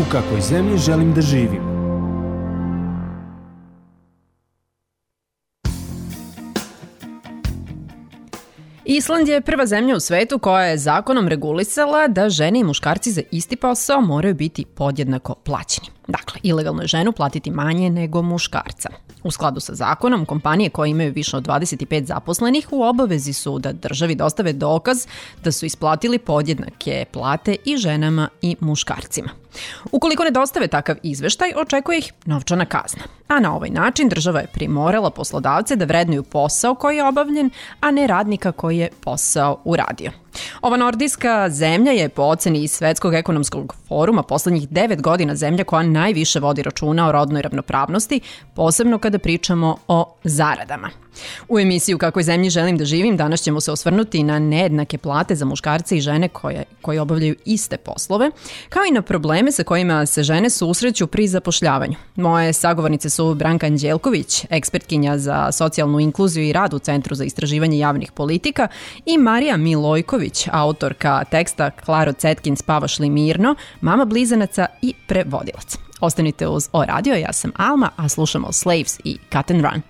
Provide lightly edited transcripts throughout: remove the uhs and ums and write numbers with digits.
kakvoj zemlji želim da živim. Island je prva zemlja u svetu koja je zakonom regulisala da žene i muškarci za isti posao moraju biti podjednako plaćeni. Dakle, ilegalno je ženu platiti manje nego muškarca. U skladu sa zakonom, kompanije koje imaju više od 25 zaposlenih u obavezi su da državi dostave dokaz da su isplatili podjednake plate i ženama i muškarcima. Ukoliko ne dostave takav izveštaj, očekuje ih novčana kazna. A na ovaj način država je primorala poslodavce da vrednuju posao koji je obavljen, a ne radnika koji je posao uradio. Ova nordijska zemlja je po oceni iz Svetskog ekonomskog foruma poslednjih 9 godina zemlja koja najviše vodi računa o rodnoj ravnopravnosti, posebno kada pričamo o zaradama. U emisiji U kakvoj zemlji želim da živim danas ćemo se osvrnuti na nejednake plate za muškarce i žene koji obavljaju iste poslove, kao i na probleme sa kojima se žene susreću pri zapošljavanju. Moje sagovornice su Branka Anđelković, ekspertkinja za socijalnu inkluziju i rad u Centru za istraživanje javnih politika, i Marija Milojković, autorka teksta Klaro Cetkin Spavaš li mirno, mama blizanaca i prevodilac. Ostanite uz O Radio, ja sam Alma, a slušamo Slaves i Cut and Run.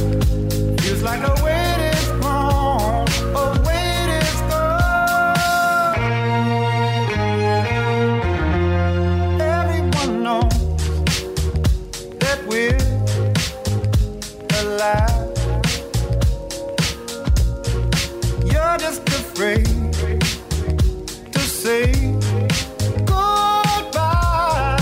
Like a weight is gone, a weight is gone. alive. You're just afraid to say goodbye.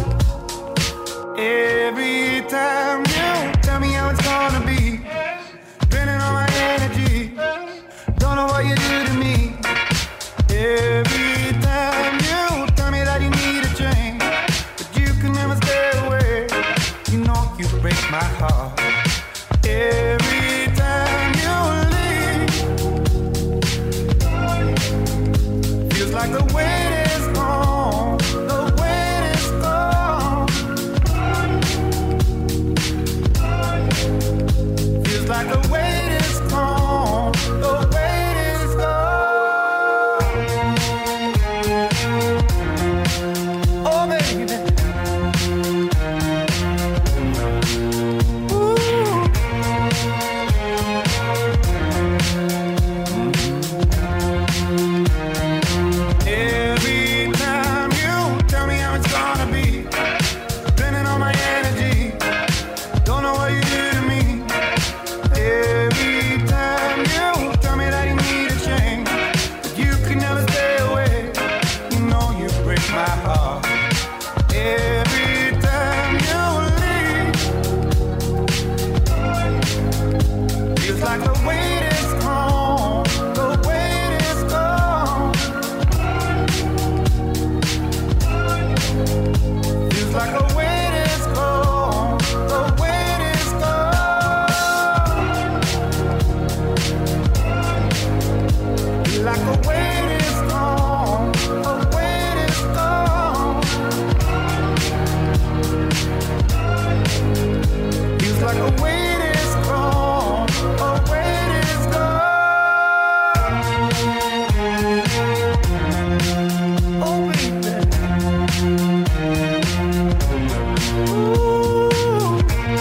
Every time you tell me how it's gonna be, draining all my energy, don't know what you do to me. Every time you tell me that you need a change, but you can never stay away, you know you break my heart. Every time you leave, feels like the weight is gone, the weight is gone. Feels like the weight is gone, the weight is gone. Oh baby, every time you tell me how it's gonna be, spending all my energy, don't know what you do to me. Every time you tell me that you need a change, but you can never stay away, you know you break my heart. Every time you leave, feels like the weight is gone, the weight is gone. Feels like the weight is gone, the weight is gone. Feel like the weight is gone, the weight is gone. Feels like the weight is gone, the weight is gone. Oh baby, ooh.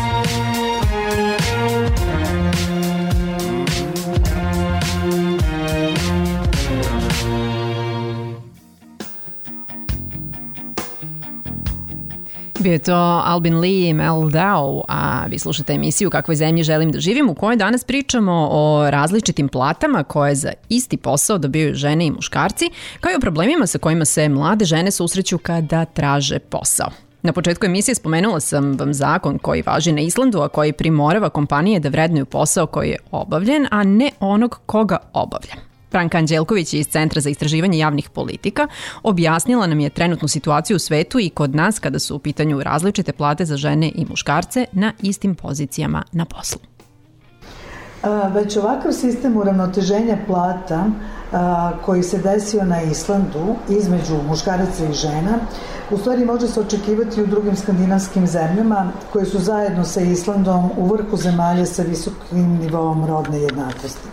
Bio je to Albin Lee i Mel Dow, a vi slušate emisiju Kakvoj zemlji želim da živim, u kojoj danas pričamo o različitim platama koje za isti posao dobijaju žene i muškarci, kao i o problemima sa kojima se mlade žene susreću kada traže posao. Na početku emisije spomenula sam vam zakon koji važi na Islandu, a koji primorava kompanije da vrednuju posao koji je obavljen, a ne onog koga obavlja. Branka Anđelković iz Centra za istraživanje javnih politika objasnila nam je trenutnu situaciju u svetu i kod nas kada su u pitanju različite plate za žene i muškarce na istim pozicijama na poslu. Već ovakav sistem uravnoteženja plata koji se desio na Islandu između muškaraca i žena u stvari može se očekivati u drugim skandinavskim zemljama koje su zajedno sa Islandom u vrhu zemalja sa visokim nivoom rodne jednakosti.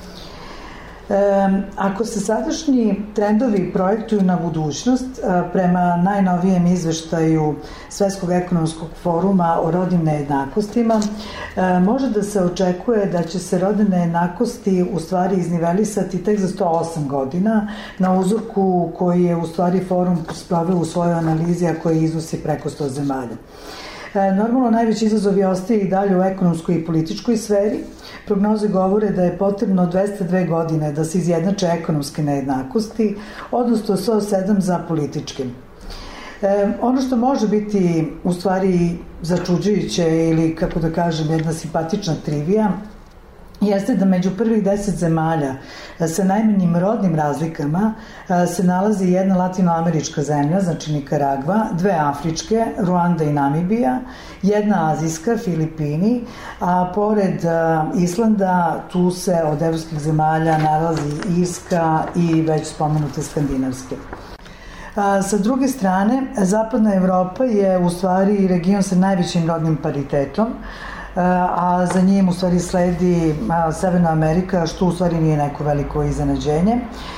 Ako se sadašnji trendovi projektuju na budućnost, prema najnovijem izveštaju Svetskog ekonomskog foruma o rodnim nejednakostima, može da se očekuje da će se rodne nejednakosti u stvari iznivelisati tek za 108 godina na uzorku koji je u stvari forum sproveo u svojoj analizi, a koji iznosi preko 100 zemalja. Normalno, najveći izazovi ostaje i dalje u ekonomskoj i političkoj sferi. Prognoze govore da je potrebno 202 godine da se izjednače ekonomske nejednakosti, odnosno 107 za političke. Ono što može biti u stvari začuđujuće ili, kako da kažem, jedna simpatična trivija, jeste da među prvih 10 zemalja sa najmanjim rodnim razlikama se nalazi jedna latinoamerička zemlja, znači Nikaragva, dve afričke, Ruanda i Namibija, jedna azijska, Filipini, a pored Islanda tu se od evropskih zemalja nalazi Irska i već spomenute skandinavske. Sa druge strane, Zapadna Evropa je u stvari region sa najvećim rodnim paritetom, a za njim u stvari sledi Severna Amerika, što u stvari nije neko veliko iznenađenje.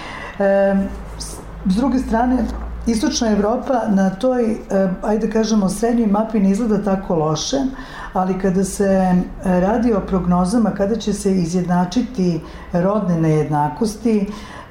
S druge strane, Istočna Evropa na toj, ajde kažemo, srednjoj mapi ne izgleda tako loše, ali kada se radi o prognozama kada će se izjednačiti rodne nejednakosti,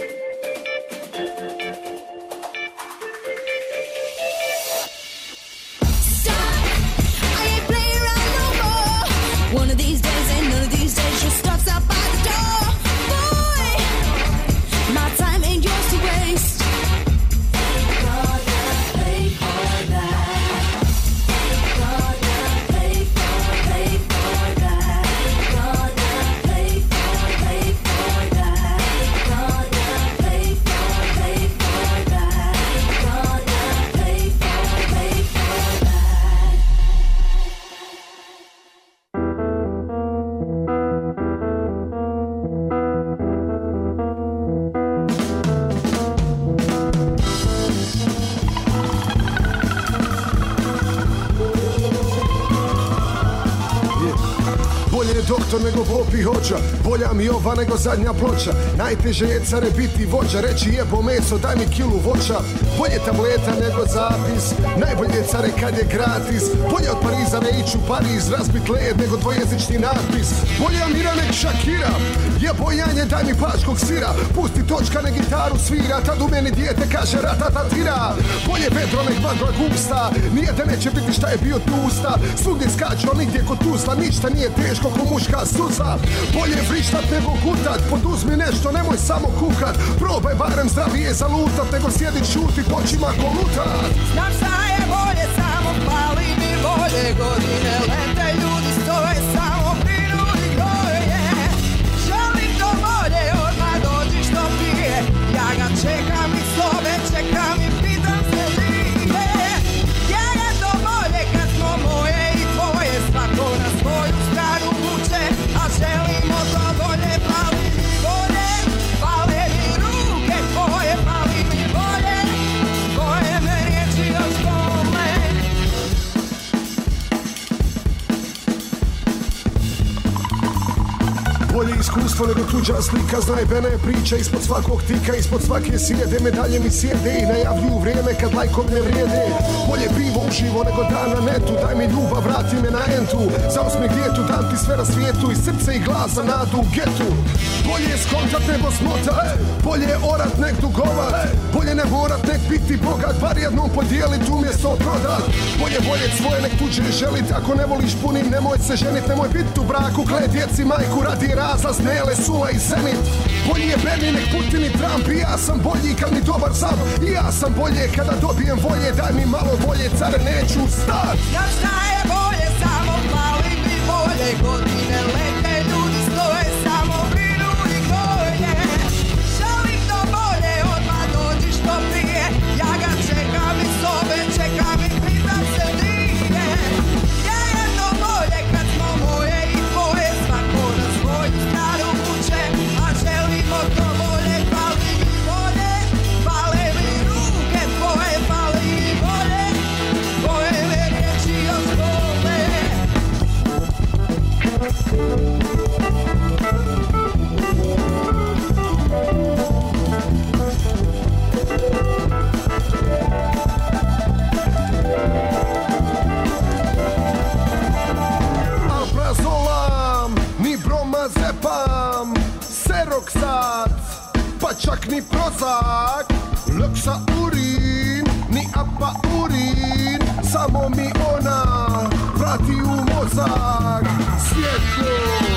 Pay doktor nego popi hođa. Bolja mi ova nego zadnja ploča. Najteže je care biti vođa, reći jebo meso, daj mi kilu voća. Bolje tableta nego zapis, najbolje je care kad je gratis. Bolje od Pariza ne ići u Pariz, razbit led nego dvojezični natpis. Bolje Amira nek Shakira, jebo janje daj mi paškog sira. Pusti točka ne gitaru svira, tad u meni dijete kaže ratatatira. Bolje vedro nek magla gusta, nije da neće biti šta je bio tusta. Svugdje skaču, ali nigdje kod Tuzla, ništa nije teško ko muška suza. Bolje vrištat nego gutat, poduzmi nešto, nemoj samo kukat. Probaj barem zdravije zalutat, nego sjedit šuti, počima kolutat. Znaš šta je bolje, samo pali mi bolje. Godine lete, ljudi stoje, samo prinudi goje. Želim to bolje, odmah dođi što prije. Ja ga čekam i sobe, čekam i pitam se nije. Je to bolje kad smo moje i tvoje, svako na svoju stranu vuče, a želimo to bolje. Pali mi bolje, pale mi ruke tvoje, pali mi bolje, koje me riječi još bole. Bolje iskustvo nego tuđa slika, znajbena je priča ispod svakog tika, ispod svake sjede, medalje mi sjede i najavljuju vrijeme kad lajkom ne vrijede. Bolje pivo uživo nego dan na netu, daj mi ljubav, vrati me na entu. Za osmijeh djetu, dam ti sve na svijetu i srce i glas za nadu u getu. Bolje je skontat nego smotat, bolje je orat nek dugovat, bolje ne morat nek biti bogat, bar jednom podijelit umjesto prodat. Bolje voljet svoje nek tuđe želit, ako ne voliš punim nemoj se ženit, nemoj bit u braku, klej djeci majku radi razlaz, Nele, Sula i Zenit. Bolji je Berlin nek Putin i Trump, i ja sam bolji kad mi dobar sam, i ja sam bolje kada dobijem volje, daj mi malo volje, care neću stat. Znaš šta je bolje, samo pali mi bolje. Godine lete, ljudi stoje, samo prinudi goje. Želim to bolje, odmah dođi što prije. Ja ga čekam i sobe, čekam i pitam se nije. Je to bolje kad smo moje i tvoje, svako na svoju stranu vuče, a želimo to bolje. Pali mi bolje, pale mi ruke tvoje, pali mi bolje, koje me riječi još bole. Alprazolam, ni bromazepam, seroksat, pa čak ni prozak, loksa urin, ni apa urin, samo mi ona vrati u mozak, svjetlo.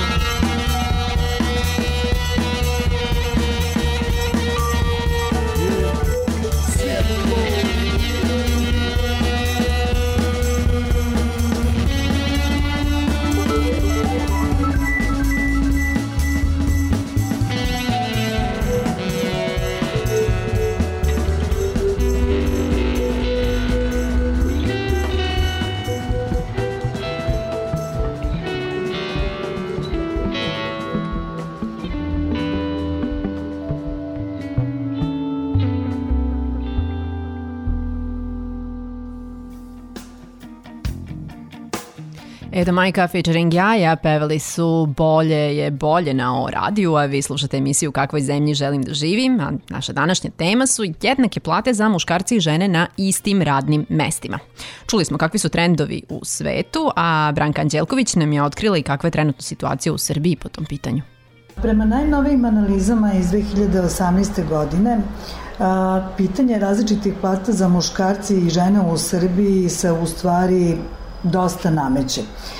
Eda Majka featuring Jaja pevali su Bolje je bolje na O radiju, a vi slušate emisiju Kakvoj zemlji želim da živim, a naša današnja tema su jednake plate za muškarci i žene na istim radnim mestima. Čuli smo kakvi su trendovi u svetu, a Branka Anđelković nam je otkrila i kakva je trenutna situacija u Srbiji po tom pitanju. Prema najnovijim analizama iz 2018. godine, pitanje različitih plata za muškarci i žene u Srbiji se u stvari dosta nameće.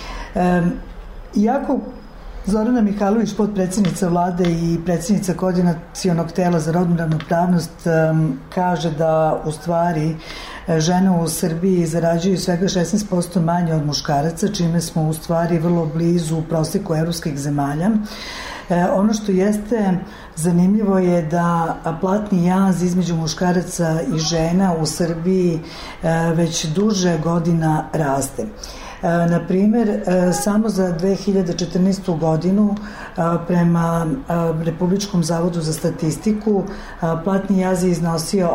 Iako Zorana Mihajlović, potpredsjednica vlade i predsjednica koordinacionog tela za rodnu ravnopravnost, kaže da u stvari žene u Srbiji zarađuju svega 16% manje od muškaraca, čime smo u stvari vrlo blizu prosjeku evropskih zemalja. Ono što jeste zanimljivo je da platni jaz između muškaraca i žena u Srbiji već duže godina raste. Na primjer, samo za 2014. godinu prema Republičkom zavodu za statistiku platni jaz je iznosio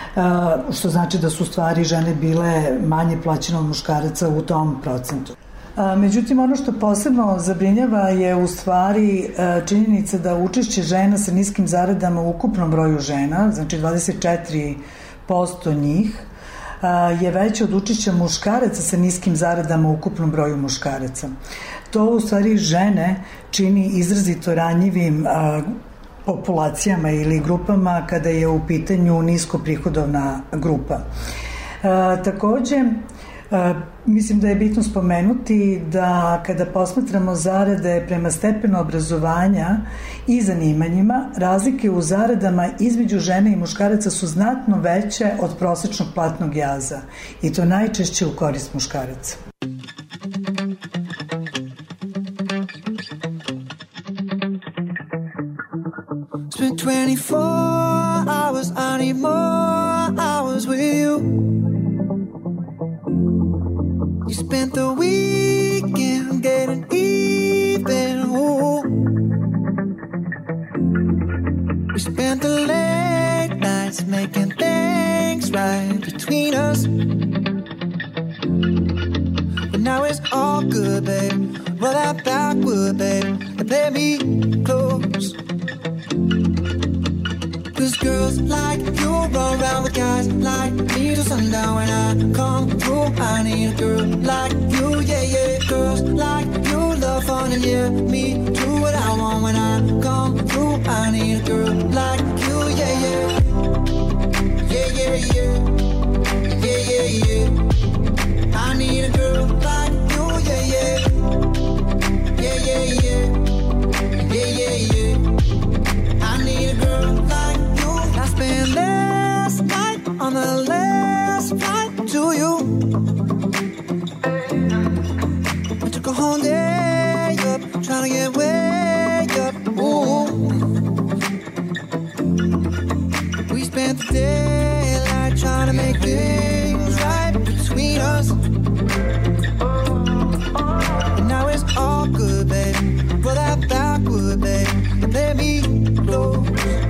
8,7%, što znači da su u stvari žene bile manje plaćene od muškaraca u tom procentu. Međutim, ono što posebno zabrinjava je u stvari činjenica da učešće žena sa niskim zaradama u ukupnom broju žena, znači 24% njih, je veće od učešća muškaraca sa niskim zaradama u ukupnom broju muškaraca. To u stvari žene čini izrazito ranjivim populacijama ili grupama kada je u pitanju niskoprihodovna grupa. Takođe, mislim da je bitno spomenuti da kada posmatramo zarade prema stepenu obrazovanja i zanimanjima, razlike u zaradama između žene i muškaraca su znatno veće od prosečnog platnog jaza i to najčešće u korist muškaraca. Spent 24 hours, I need more hours with you. You spent the weekend getting even, ooh. We spent the late nights making things right between us. But now it's all good, babe. Roll that backward, babe, and play me close. Cause girls like you run around with guys like me till sundown. When I come through, I need a girl like you, yeah, yeah. Girls like you love fun and yeah, me do what I want. When I come through, I need a girl like you, yeah, yeah. Yeah, yeah, yeah. Yeah, yeah, yeah. I need a girl like you, yeah, yeah. Yeah, yeah, yeah. Yeah, yeah, yeah. I need a girl like you. I spent last night on the last flight to you. I took a whole day up, trying to get way up. Ooh. We spent the daylight trying to make things right between us. But now it's all good, babe. Roll that backward, babe, and let me close.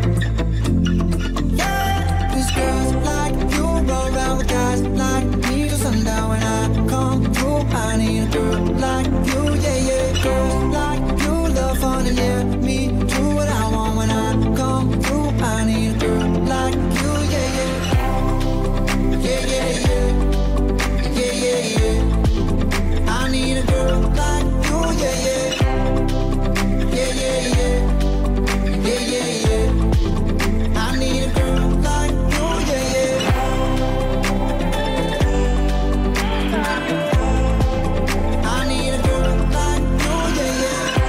Girls like you roll around with guys like me till sundown. When I come through, I need a girl like you, yeah, yeah. Girls like you love fun and yeah, me do what I want. When I come through, I need a girl like you, yeah, yeah. Yeah, yeah, yeah. Yeah, yeah, yeah. I need a girl like you, yeah, yeah. Yeah, yeah, yeah. Yeah, yeah, yeah. I need a girl like you, yeah, yeah. I need a girl like you, yeah,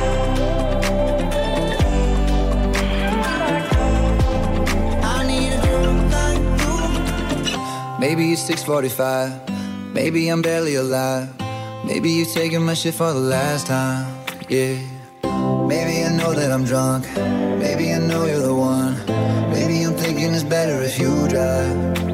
yeah. I need a girl like you. Maybe it's 6:45. Maybe I'm barely alive. Maybe you're taking my shit for the last time, yeah. Maybe I know that I'm drunk. Maybe I know you're the one. Maybe I'm thinking it's better if you drive.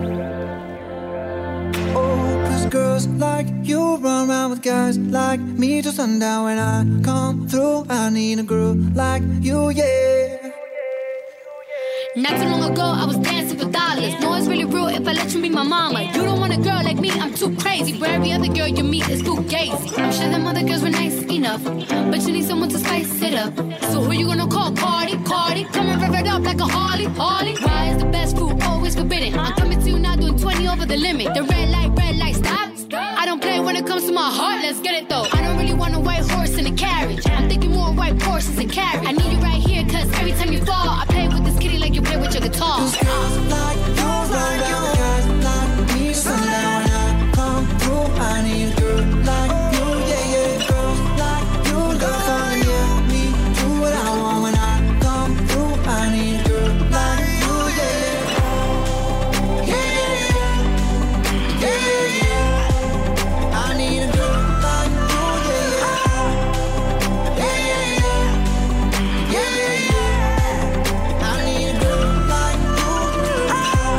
Oh, cause girls like you run around with guys like me till sundown. When I come through, I need a girl like you, yeah. Not too long ago, I was dancing for dollars. No, it's really real if I let you be my mama. You don't want a girl like me, I'm too crazy. For every other girl you meet is too gazy. I'm sure them other girls were nice enough, but you need someone to spice it up. So who you gonna call? Cardi, Cardi. Come and rev it up like a Harley, Harley. Why is the best food always forbidden? I'm coming to you now doing 20 over the limit. The red light, stop. I don't play when it comes to my heart, let's get it though. I don't really want a white horse in a carriage. I'm thinking more white horses and carriage. I need you right here, cause every time you fall, I play with this kitty like you play with your guitar. Cause girls like you run around with guys like me till sundown. When I come through, I need a girl like you, yeah, yeah. Girls like you love fun and yeah, me do what I want. When I come through, I need a girl like you, yeah, yeah. Yeah, yeah, yeah. Yeah, yeah, yeah. I need a girl like you, yeah, yeah. Yeah, yeah, yeah. Yeah, yeah, yeah. I need a girl like you.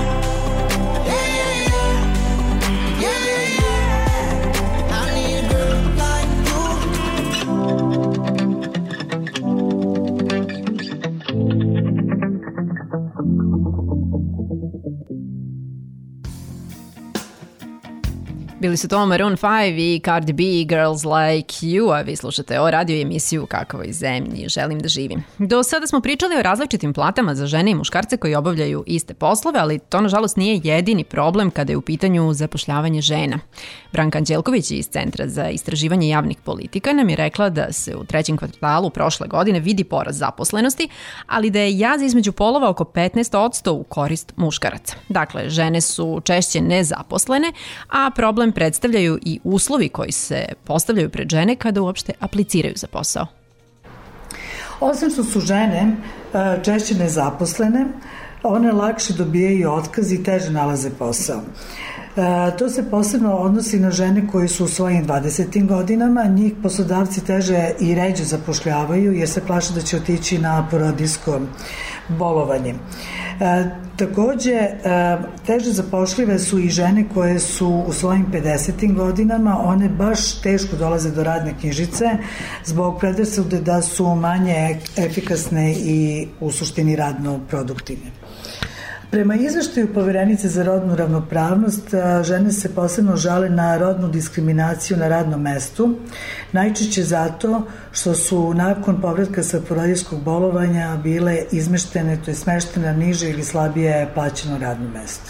Bili su to Maroon 5 i Cardi B, Girls Like You, a vi slušate o radio emisiju Kakvoj zemlji želim da živim. Do sada smo pričali o različitim platama za žene i muškarce koji obavljaju iste poslove, ali to nažalost nije jedini problem kada je u pitanju zapošljavanje žena. Branka Anđelković iz Centra za istraživanje javnih politika nam je rekla da se u trećem kvartalu prošle godine vidi porast zaposlenosti, ali da je jaz između polova oko 15% u korist muškaraca. Dakle, žene su češće nezaposlene, a problem predstavljaju i uslovi koji se postavljaju pred žene kada uopšte apliciraju za posao. Osim što su žene češće nezaposlene, one lakše dobijaju otkaz i teže nalaze posao. To se posebno odnosi na žene koje su u svojim 20. godinama, njih poslodavci teže i ređe zapošljavaju jer se plaše da će otići na porodiljsko bolovanje. Takođe, teže zapošljive su i žene koje su u svojim 50. godinama, one baš teško dolaze do radne knjižice zbog predrasude da su manje efikasne i u suštini radno produktivne. Prema izveštaju Poverenice za rodnu ravnopravnost, žene se posebno žale na rodnu diskriminaciju na radnom mestu, najčešće zato što su nakon povratka sa porodiljskog bolovanja bile izmeštene, to je smeštene na niže ili slabije plaćeno radno mesto.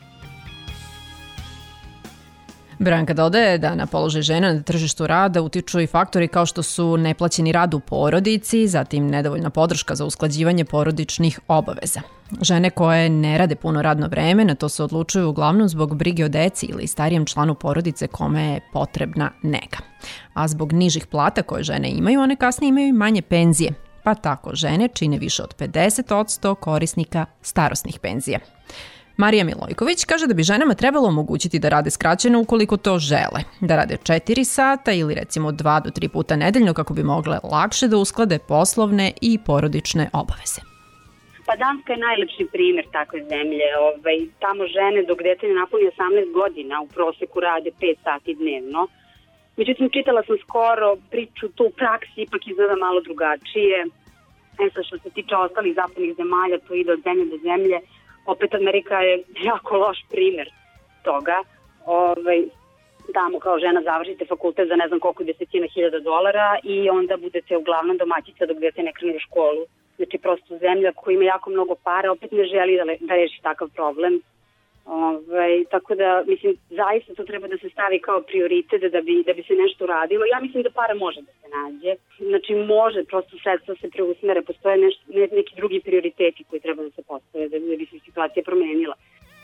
Branka dodaje da na položaj žena na tržištu rada utiču i faktori kao što su neplaćeni rad u porodici, zatim nedovoljna podrška za usklađivanje porodičnih obaveza. Žene koje ne rade puno radno vreme na to se odlučuju uglavnom zbog brige o deci ili starijem članu porodice kome je potrebna nega. A zbog nižih plata koje žene imaju, one kasnije imaju i manje penzije, pa tako žene čine više od 50% korisnika starosnih penzija. Marija Milojković kaže da bi ženama trebalo omogućiti da rade skraćeno ukoliko to žele, da rade 4 sata ili recimo 2 do 3 puta nedeljno kako bi mogle lakše da usklade poslovne i porodične obaveze. Pa Danska je najlepši primjer takve zemlje. Tamo žene dok dete ne napuni 18 godina u proseku rade 5 sati dnevno. Međutim, čitala sam skoro priču, to u praksi ipak izgleda malo drugačije. Sad što se tiče ostalih zapadnih zemalja, to ide od zemlje do zemlje. Opet Amerika je jako loš primjer toga. Tamo kao žena završite fakultet za ne znam koliko $10,000 i onda budete uglavnom domaćica dok dete ne krene u školu. Znači prosto zemlja koja ima jako mnogo para opet ne želi da reši takav problem. Tako da mislim zaista to treba da se stavi kao prioritet da bi se nešto uradilo. Ja mislim da para može da se nađe. Znači može, prosto sredstva se preusmere, postoje neki drugi prioriteti koji treba da se postave da bi se situacija promenila.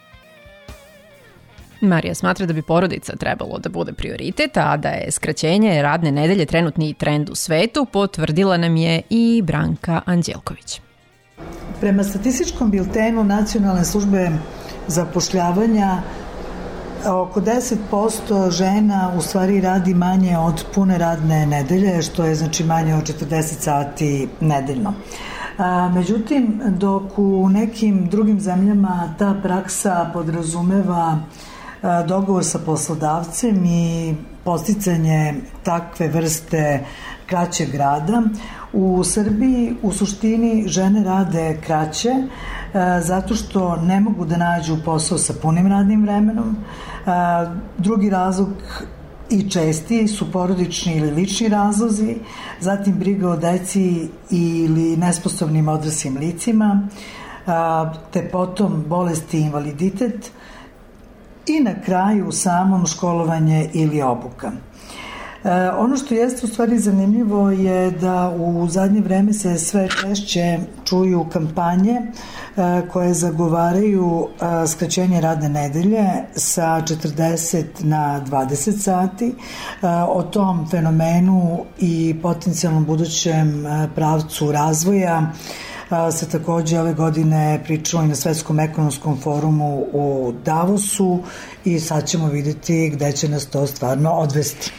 Marija smatra da bi porodica trebalo da bude prioritet, a da je skraćenje radne nedelje trenutni trend u svetu, potvrdila nam je i Branka Anđelković. Prema statističkom biltenu Nacionalne službe zapošljavanja, oko 10% žena u stvari radi manje od pune radne nedelje, što je znači manje od 40 sati nedeljno. Međutim, dok u nekim drugim zemljama ta praksa podrazumeva dogovor sa poslodavcem i posticanje takve vrste kraćeg rada, u Srbiji u suštini žene rade kraće zato što ne mogu da nađu posao sa punim radnim vremenom. Drugi razlog i česti su porodični ili lični razlozi, zatim briga o deci ili nesposobnim odraslim licima, te potom bolesti i invaliditet i na kraju samom školovanje ili obuka. Ono što jeste u stvari zanimljivo je da u zadnje vreme se sve češće čuju kampanje koje zagovaraju skraćenje radne nedelje sa 40 na 20 sati. O tom fenomenu i potencijalnom budućem pravcu razvoja se takođe ove godine pričalo i na Svetskom ekonomskom forumu u Davosu i sad ćemo vidjeti gde će nas to stvarno odvesti.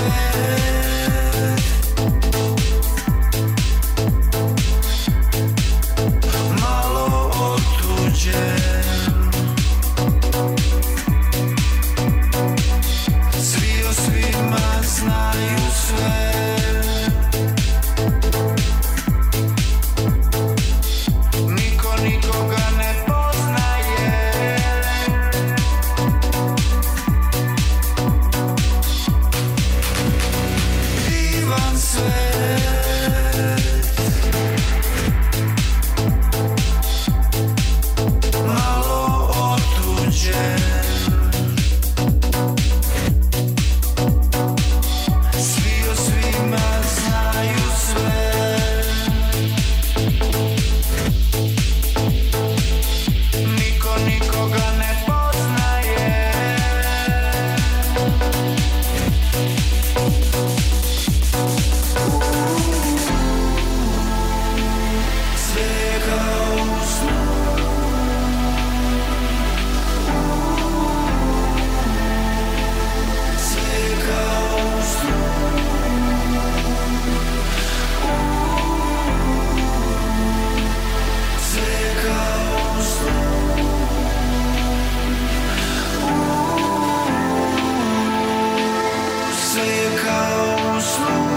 malo otuđen. Svi o svima znaju sve. Niko nikoga ne poznaje. Divan svet, malo otuđen. Svi o svima znaju sve. Niko nikoga ne poznaje. Sve kao u snu. Sve kao u snu. Sve kao u snu. Sve kao u snu.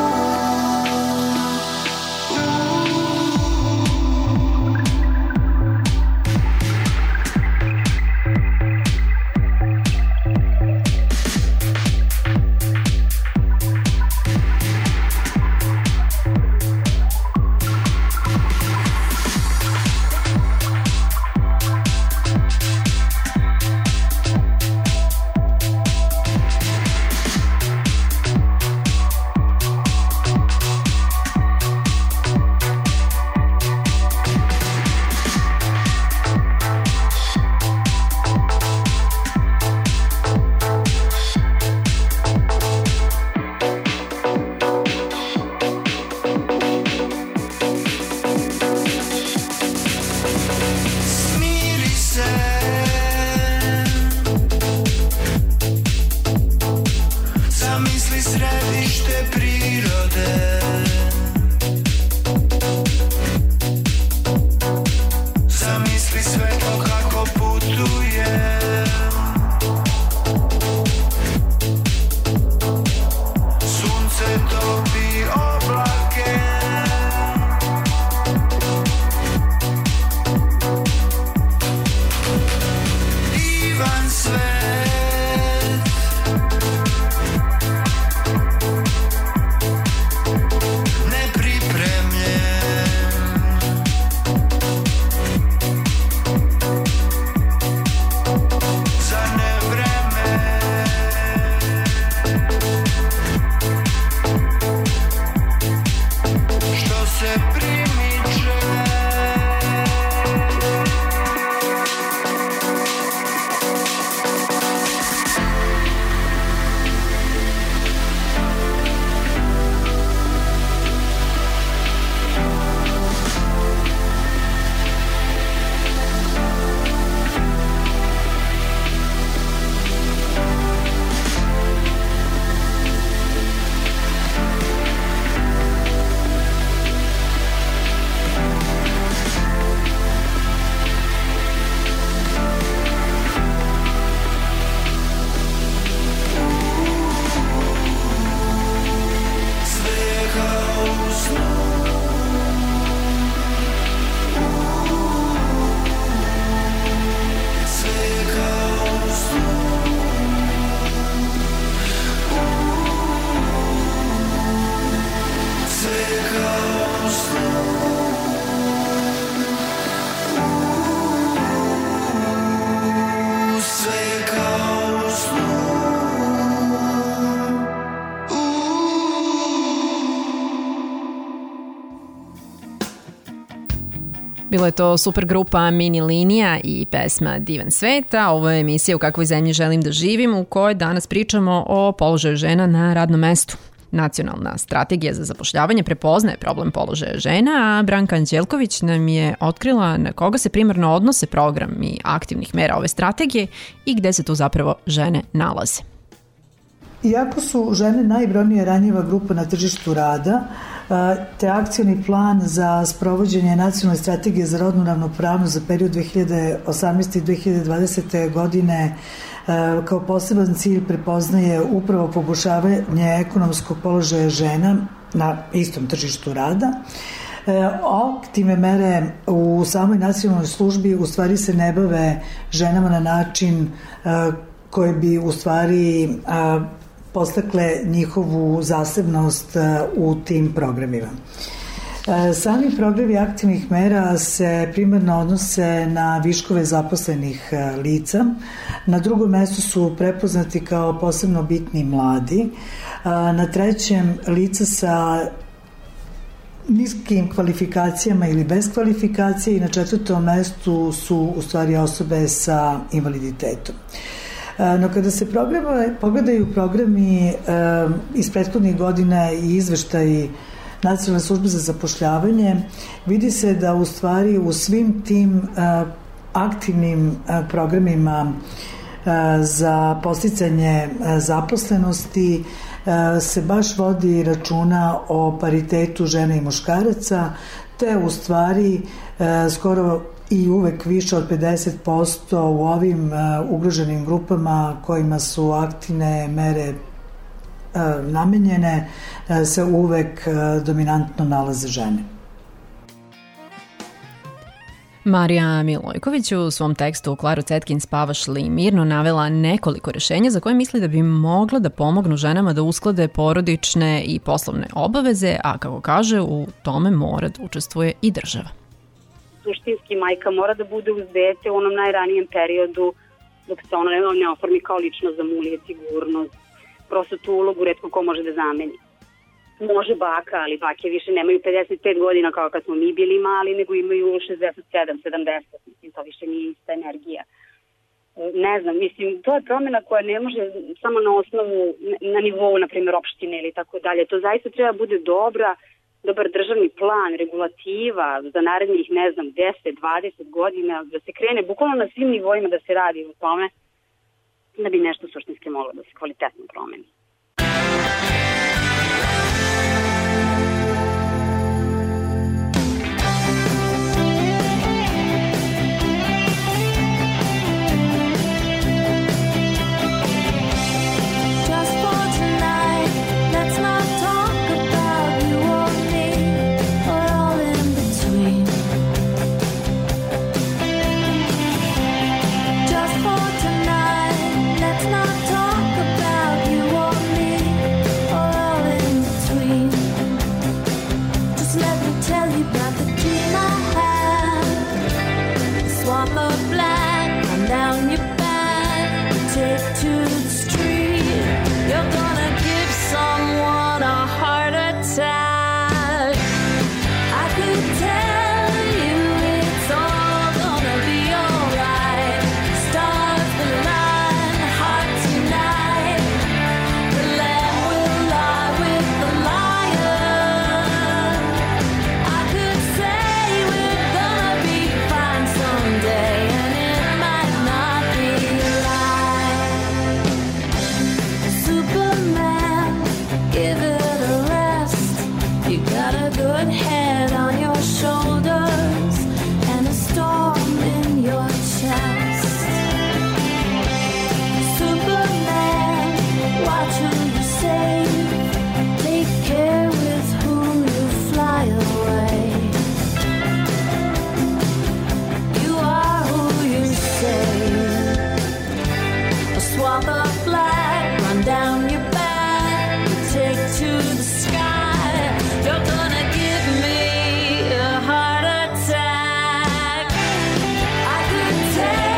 Smiri se. Zamisli središte prirode. Zamisli svetlo kako putuje. Sunce topi oblake. Divan svet, nepripremljen. Za nevreme. Što se primiče. Sve kao u snu. Sve kao u snu. Sve kao u snu. Sve kao u snu. Bila je to super grupa Mini Linija i pesma Divan svet, a ovo je emisija U kakvoj zemlji želim da živim, u kojoj danas pričamo o položaju žena na radnom mestu. Nacionalna strategija za zapošljavanje prepoznaje problem položaja žena, a Branka Anđelković nam je otkrila na koga se primarno odnose programi aktivnih mera ove strategije i gde se tu zapravo žene nalaze. Iako su žene najbrojnija ranjiva grupa na tržištu rada, te akcioni plan za sprovođenje nacionalne strategije za rodnu ravnopravnost za period 2018. i 2020. godine kao poseban cilj prepoznaje upravo poboljšavanje ekonomskog položaja žena na istom tržištu rada. Aktivne mere u samoj nacionalnoj službi u stvari se ne bave ženama na način koje bi u stvari postakle njihovu zasebnost u tim programima. Sami programi aktivnih mera se primarno odnose na viškove zaposlenih lica. Na drugom mestu su prepoznati kao posebno bitni mladi. Na trećem lica sa niskim kvalifikacijama ili bez kvalifikacije i na četvrtom mestu su u stvari osobe sa invaliditetom. No kada se pogledaju programi iz prethodnih godina i izveštaji Nacionalne službe za zapošljavanje, vidi se da u stvari u svim tim aktivnim programima za posticanje zaposlenosti se baš vodi računa o paritetu žena i muškaraca, te u stvari skoro i uvek više od 50% u ovim ugroženim grupama kojima su aktivne mere namenjene se uvek dominantno nalaze žene. Marija Milojković u svom tekstu Klaru Cetkin Spavaš li mirno navela nekoliko rešenja za koje misli da bi mogla da pomognu ženama da usklade porodične i poslovne obaveze, a kako kaže, u tome mora da učestvuje i država. Suštinski majka mora da bude uz dete u onom najranijem periodu dok se ono ne oformi kao ličnost za mulje, sigurnost. Prosto tu ulogu retko ko može da zameni. Može baka, ali bake više nemaju 55 godina kao kad smo mi bili mali, nego imaju 67, 70. Mislim, to više nije ista energija. Ne znam, mislim, to je promjena koja ne može samo na osnovu, na nivou, na primjer, opštine ili tako dalje. To zaista treba bude dobar državni plan, regulativa za narednih, ne znam, 10, 20 godina, da se krene bukvalno na svim nivoima da se radi o tome, da bi nešto suštinski moglo da se kvalitetno promeni. Take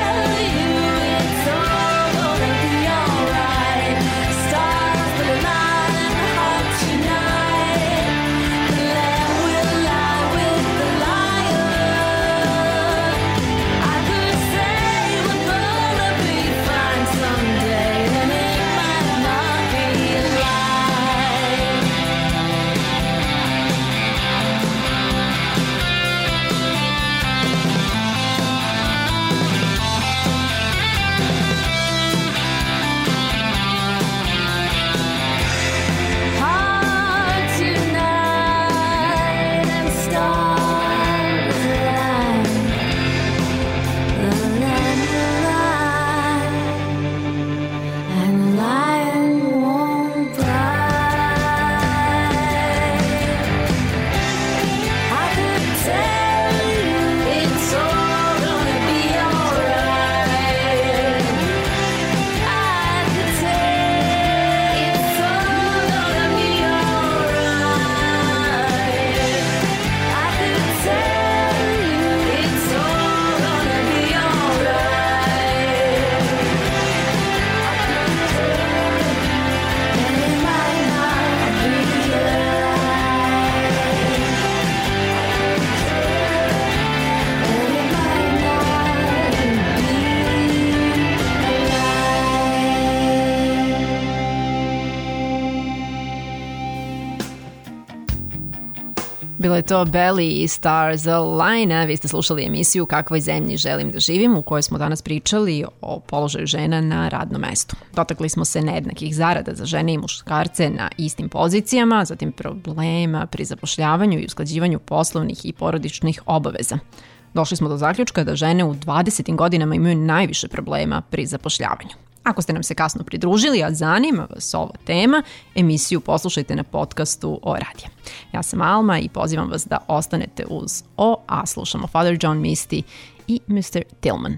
Bile to Belly i Stars Align. Vi ste slušali emisiju U kakvoj zemlji želim da živim, u kojoj smo danas pričali o položaju žena na radnom mestu. Dotakli smo se nejednakih zarada za žene i muškarce na istim pozicijama, zatim problema pri zapošljavanju i usklađivanju poslovnih i porodičnih obaveza. Došli smo do zaključka da žene u 20. godinama imaju najviše problema pri zapošljavanju. Ako ste nam se kasno pridružili, a zanima vas ova tema, emisiju poslušajte na podcastu O radija. Ja sam Alma i pozivam vas da ostanete uz O, a slušamo Father John Misty i Mr. Tillman.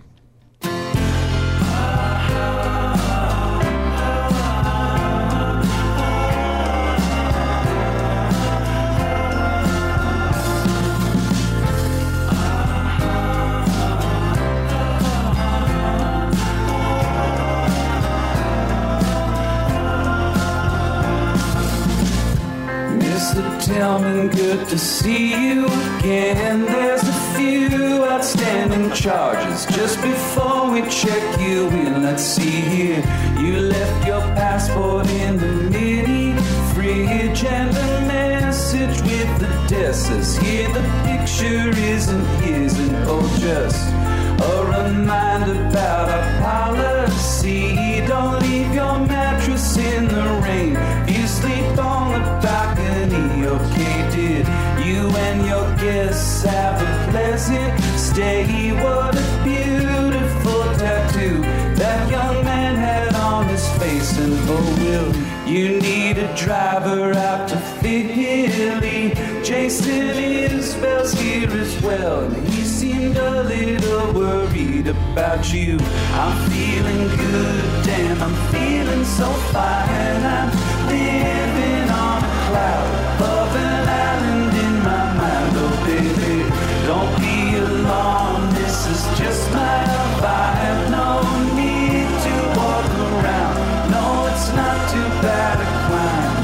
Tillman, good to see you again. There's a few outstanding charges. Just before we check you in, let's see here. You left your passport in the mini fridge and a message with the desk says here the picture isn't oh, just a reminder about our policy. Don't leave your mattress in the rain. You sleep on the balcony, okay? Did you and your guests have a pleasant stay? What a beautiful tattoo that young man had on his face. And oh, will you need a driver out to Philly? Jason Isbell's here as well, and he seemed a little worried about you. I'm feeling good, damn, I'm feeling so fine. I'm living on a cloud above an island in my mind. Oh baby, don't be alarmed, this is just my vibe. No need to walk around, no, it's not too bad a climb.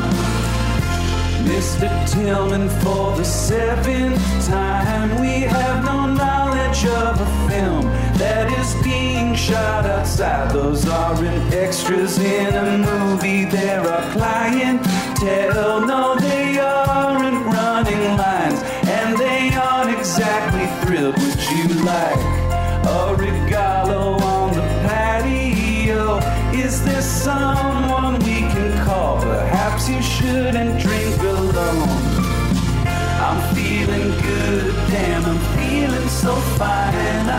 Mr. Tillman, for the 7th time, we have no knowledge of a film that is being shot outside. Those aren't extras in a movie, there are clientele. No, they aren't running lines, and they aren't exactly thrilled. Would you like a regalo on the patio? Is there someone we can call? Perhaps you shouldn't drink alone. I'm feeling good, damn, I'm feeling so fine.